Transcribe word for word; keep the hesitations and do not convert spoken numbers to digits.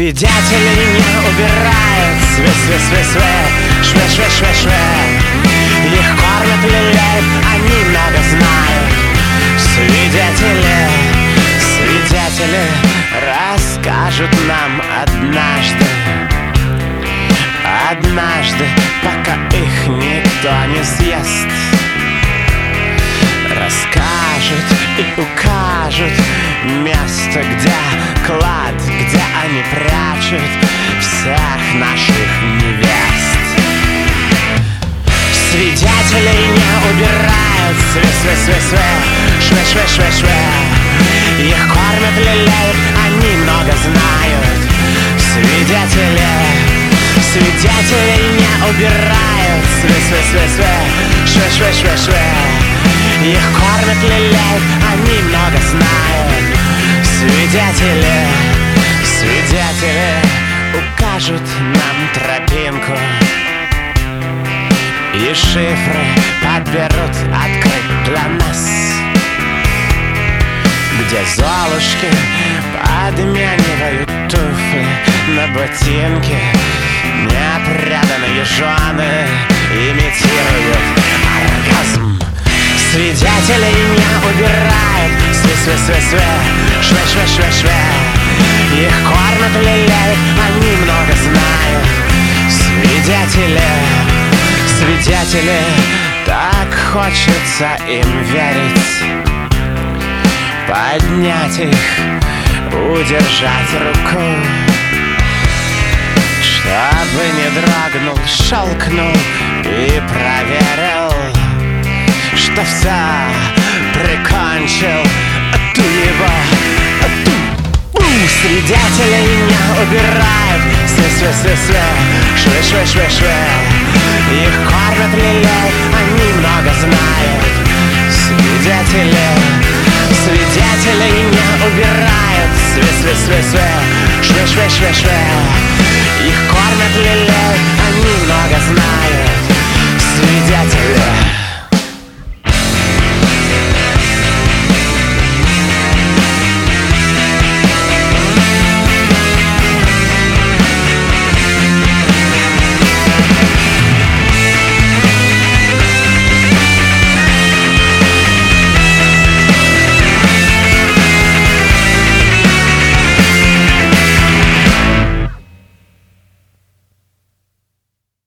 Свидетели не убирают, све све све све шве шве шве шве их кормят, лелеют, они много знают. Свидетели, свидетели расскажут нам однажды, однажды, пока их никто не съест. Расскажут и укажут место, где клад, где они прячут всех наших невест. Свидетелей не убирают, све све све све шве шве шве шве их кормят, лелеют, они много знают. Свидетели, свидетелей не убирают, све све све све шве шве шве шве их кормят, лелеют, они много знают. Свидетели, свидетели укажут нам тропинку и шифры подберут открыть для нас, где золушки подменивают туфли на ботинки, непреданные жены имитируют оргазм. Свидетелей не убирают, све све све све шве шве шве шве их кормят, лелеют, они много знают. Свидетели, свидетели, так хочется им верить, поднять их, удержать руку, чтобы не дрогнул, щелкнул и проверил, что все прикончил ту его, ту. Свидетелей не убирают, све све све све шве шве шве шве их кормят, лелеют, они много знают. Свидетели, свидетелей не убирают, све све све све шве шве шве шве их кормят, лелеют,